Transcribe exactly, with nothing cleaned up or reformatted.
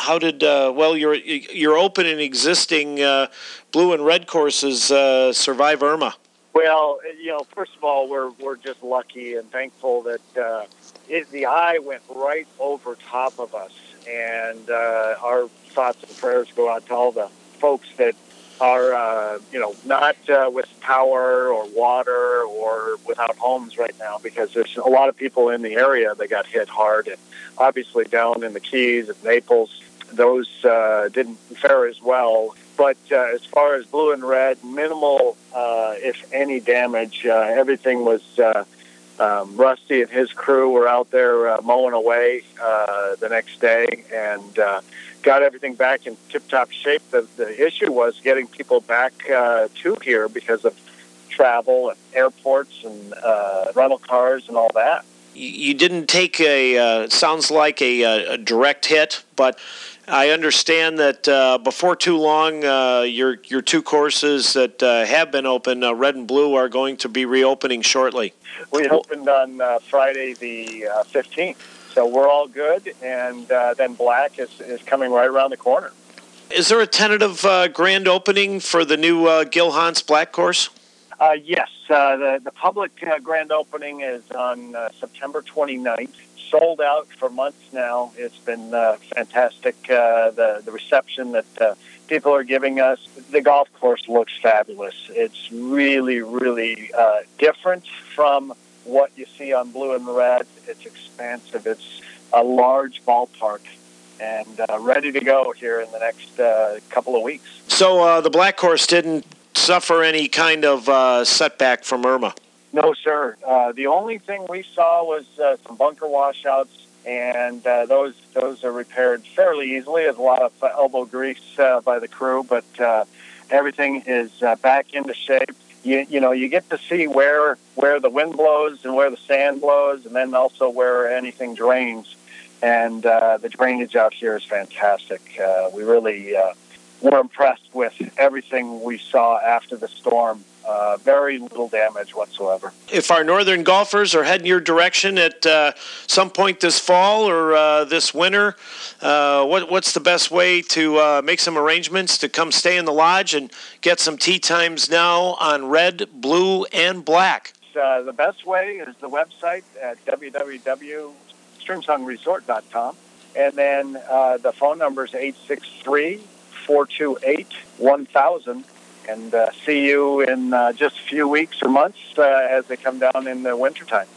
how did uh, well your your open and existing uh, blue and red courses uh, survive Irma? Well, you know, first of all, we're we're just lucky and thankful that uh, it, the eye went right over top of us, and uh, our thoughts and prayers go out to all the folks that are, uh, you know, not uh, with power or water or without homes right now, because there's a lot of people in the area that got hit hard, and obviously down in the Keys and Naples, those uh, didn't fare as well. But uh, as far as blue and red, minimal, uh, if any, damage. Uh, everything was uh, um, Rusty and his crew were out there uh, mowing away uh, the next day and uh, got everything back in tip-top shape. The, the issue was getting people back uh, to here because of travel and airports and uh, rental cars and all that. You didn't take a, uh, sounds like a, a direct hit, but I understand that uh, before too long, uh, your your two courses that uh, have been open, uh, red and blue, are going to be reopening shortly. We opened on uh, Friday the uh, fifteenth, so we're all good, and uh, then black is, is coming right around the corner. Is there a tentative uh, grand opening for the new uh, Gil Hanse black course? Uh, yes, uh, the, the public uh, grand opening is on uh, September twenty-ninth. Sold out for months now. It's been uh, fantastic, uh, the, the reception that uh, people are giving us. The golf course looks fabulous. It's really, really uh, different from what you see on blue and red. It's expansive. It's a large ballpark and uh, ready to go here in the next uh, couple of weeks. So uh, the black course didn't suffer any kind of uh, setback from Irma? No, sir. Uh, the only thing we saw was uh, some bunker washouts, and uh, those those are repaired fairly easily. There's a lot of uh, elbow grease uh, by the crew, but uh, everything is uh, back into shape. You, you know, you get to see where where the wind blows and where the sand blows, and then also where anything drains. And uh, the drainage out here is fantastic. Uh, we really uh, were impressed with everything we saw after the storm. Uh, very little damage whatsoever. If our northern golfers are heading your direction at uh, some point this fall or uh, this winter, uh, what, what's the best way to uh, make some arrangements to come stay in the lodge and get some tee times now on red, blue, and black? Uh, the best way is the website at w w w dot streamsong resort dot com, and then uh, the phone number is eight six three, four two eight, one thousand. And uh, see you in uh, just a few weeks or months uh, as they come down in the wintertime.